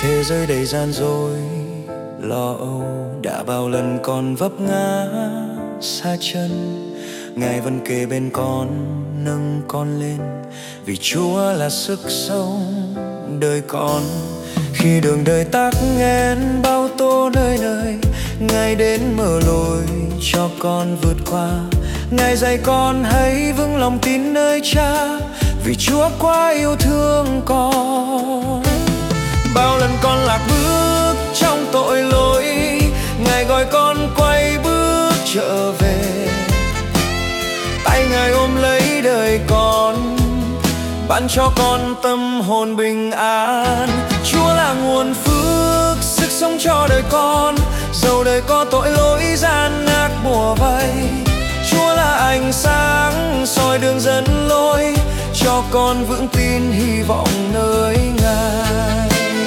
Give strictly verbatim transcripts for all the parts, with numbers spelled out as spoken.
Thế giới đầy gian dối lo âu, đã bao lần con vấp ngã xa chân, Ngài vẫn kề bên con, nâng con lên, vì Chúa là sức sống đời con. Khi đường đời tắc nghẽn bao tố nơi nơi, Ngài đến mở lối cho con vượt qua. Ngài dạy con hãy vững lòng tin nơi Cha, vì Chúa quá yêu thương con. Bao lần con lạc bước trong tội lỗi, Ngài gọi con quay bước trở về. Tay Ngài ôm lấy đời con, ban cho con tâm hồn bình an. Chúa là nguồn phước, sức sống cho đời con, dầu đời có tội lỗi gian ác bủa vây. Chúa là ánh sáng soi đường dẫn lối, cho con vững tin hy vọng nơi Ngài.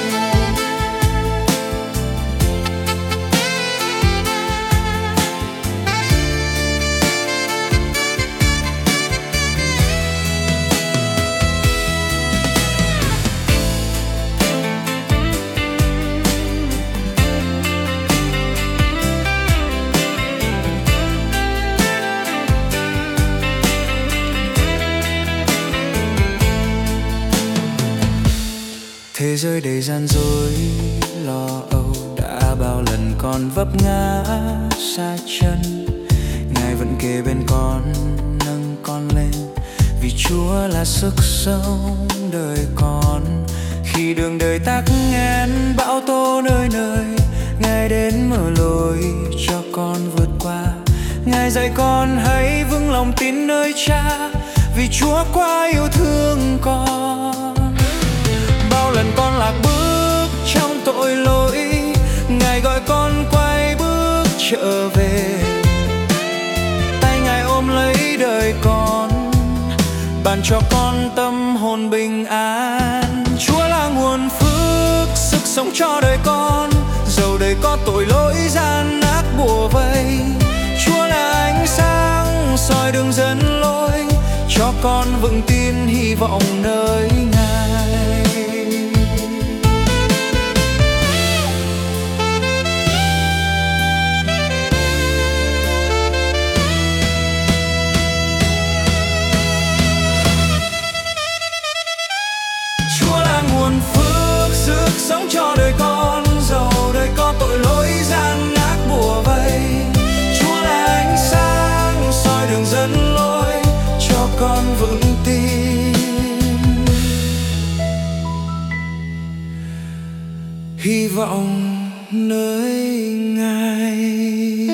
Thế giới đầy gian dối lo âu, đã bao lần con vấp ngã xa chân, Ngài vẫn kề bên con, nâng con lên, vì Chúa là sức sống đời con. Khi đường đời tắc nghẽn bão tố nơi nơi, Ngài đến mở lối cho con vượt qua. Ngài dạy con hãy vững lòng tin nơi Cha, vì Chúa quá yêu thương con. Bao lần con lạc bước trong tội lỗi, Ngài gọi con quay bước trở về. Tay Ngài ôm lấy đời con, ban cho con tâm hồn bình an. Chúa là nguồn phước, sức sống cho đời con, dầu đời có tội lỗi gian ác bủa vây. Chúa là ánh sáng soi đường dẫn lối, cho con vững tin hy vọng nơi Ngài. Sống cho đời con, dầu đời có tội lỗi gian ác bủa vây. Chúa là ánh sáng soi đường dẫn lối, cho con vững tin hy vọng nơi Ngài.